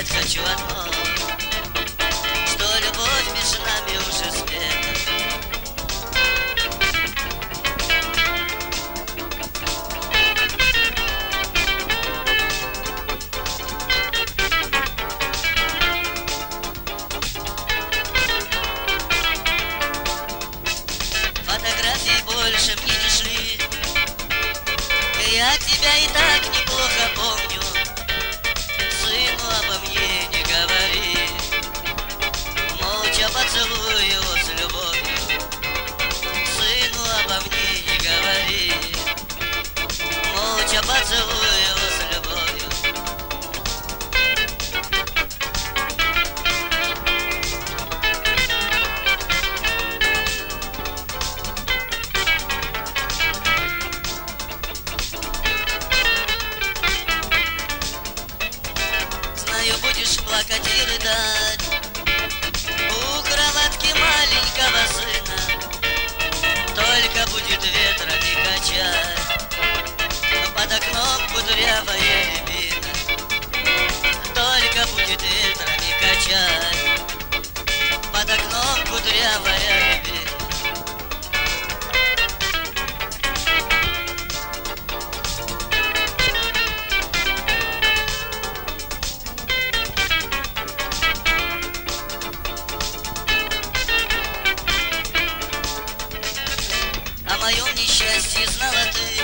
сказать хочу одно, что любовь между нами уже спета. Фотографии больше мне не шли, я тебя и так неплохо помню. Сыну обо мне не говори, молча поцелуй его с любовью. Сыну обо мне не говори, молча поцелуй его с любовью. Знаю, будешь плакать и рыдать у кроватки маленького сына. Только будет ветрами качать под окном кудрявая рябина. Только будет ветрами качать под окном кудрявая рябина. О моем несчастье знала ты,